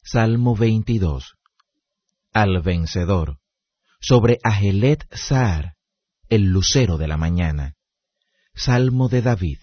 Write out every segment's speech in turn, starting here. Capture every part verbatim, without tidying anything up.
Salmo veintidós. Al vencedor, sobre Ajelet Sahar, el lucero de la mañana. Salmo de David.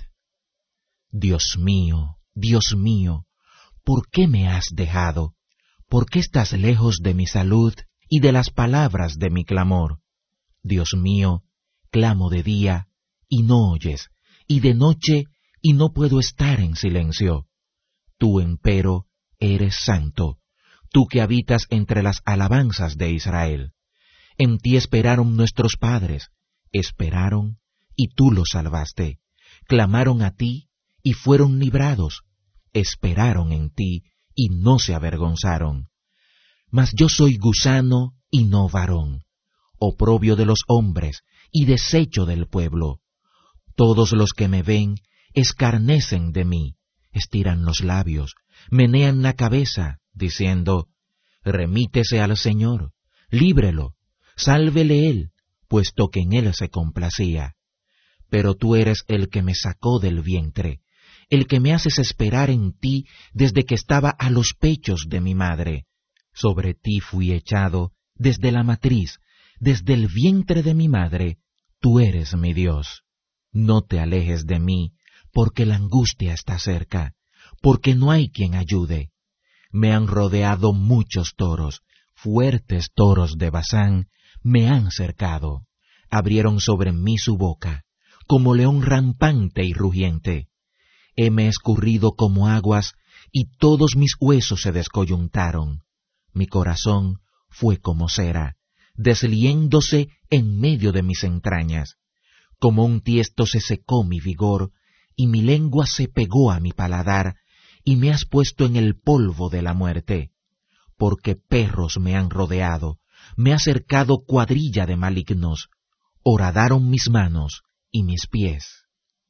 Dios mío, Dios mío, ¿por qué me has dejado? ¿Por qué estás lejos de mi salud y de las palabras de mi clamor? Dios mío, clamo de día y no oyes, y de noche y no puedo estar en silencio. Tú, empero, eres santo, tú que habitas entre las alabanzas de Israel. En ti esperaron nuestros padres, esperaron, y tú los salvaste. Clamaron a ti, y fueron librados. Esperaron en ti, y no se avergonzaron. Mas yo soy gusano y no varón, oprobio de los hombres, y desecho del pueblo. Todos los que me ven escarnecen de mí, estiran los labios, menean la cabeza, diciendo, remítese al Señor, líbrelo, sálvele él, puesto que en él se complacía. Pero tú eres el que me sacó del vientre, el que me haces esperar en ti desde que estaba a los pechos de mi madre. Sobre ti fui echado desde la matriz, desde el vientre de mi madre, tú eres mi Dios. No te alejes de mí, porque la angustia está cerca, porque no hay quien ayude. Me han rodeado muchos toros, fuertes toros de Basán, me han cercado. Abrieron sobre mí su boca, como león rampante y rugiente. Heme escurrido como aguas, y todos mis huesos se descoyuntaron. Mi corazón fue como cera, desliéndose en medio de mis entrañas. Como un tiesto se secó mi vigor, y mi lengua se pegó a mi paladar, y me has puesto en el polvo de la muerte. Porque perros me han rodeado, me ha cercado cuadrilla de malignos. Horadaron mis manos y mis pies.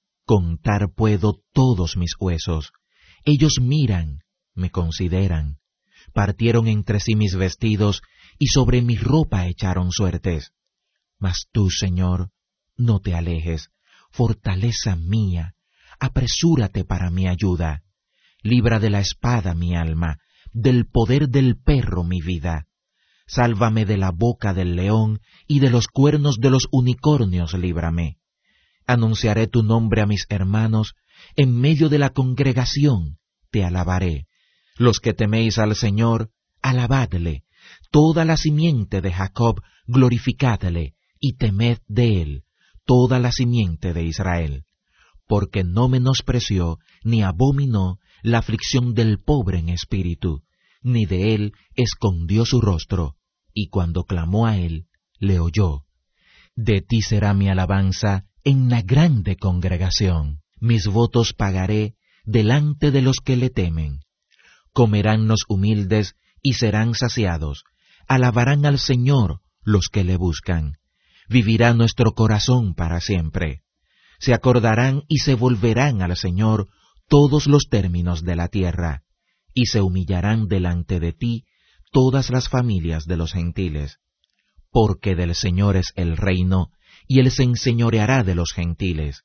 Contar puedo todos mis huesos. Ellos miran, me consideran. Partieron entre sí mis vestidos, y sobre mi ropa echaron suertes. Mas tú, Señor, no te alejes, fortaleza mía, apresúrate para mi ayuda. Libra de la espada mi alma, del poder del perro mi vida. Sálvame de la boca del león, y de los cuernos de los unicornios líbrame. Anunciaré tu nombre a mis hermanos, en medio de la congregación te alabaré. Los que teméis al Señor, alabadle. Toda la simiente de Jacob, glorificadle, y temed de él, toda la simiente de Israel. Porque no menospreció ni abominó la aflicción del pobre en espíritu, ni de él escondió su rostro, y cuando clamó a él, le oyó. De ti será mi alabanza en la grande congregación. Mis votos pagaré delante de los que le temen. Comerán los humildes y serán saciados. Alabarán al Señor los que le buscan. Vivirá nuestro corazón para siempre. Se acordarán y se volverán al Señor todos los términos de la tierra, y se humillarán delante de ti todas las familias de los gentiles. Porque del Señor es el reino, y Él se enseñoreará de los gentiles.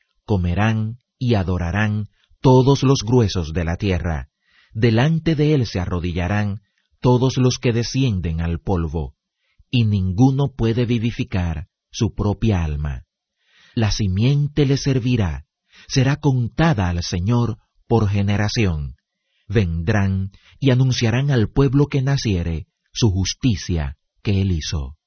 Comerán y adorarán todos los gruesos de la tierra. Delante de Él se arrodillarán todos los que descienden al polvo, y ninguno puede vivificar su propia alma. La simiente le servirá, será contada al Señor por generación. Vendrán y anunciarán al pueblo que naciere su justicia que Él hizo.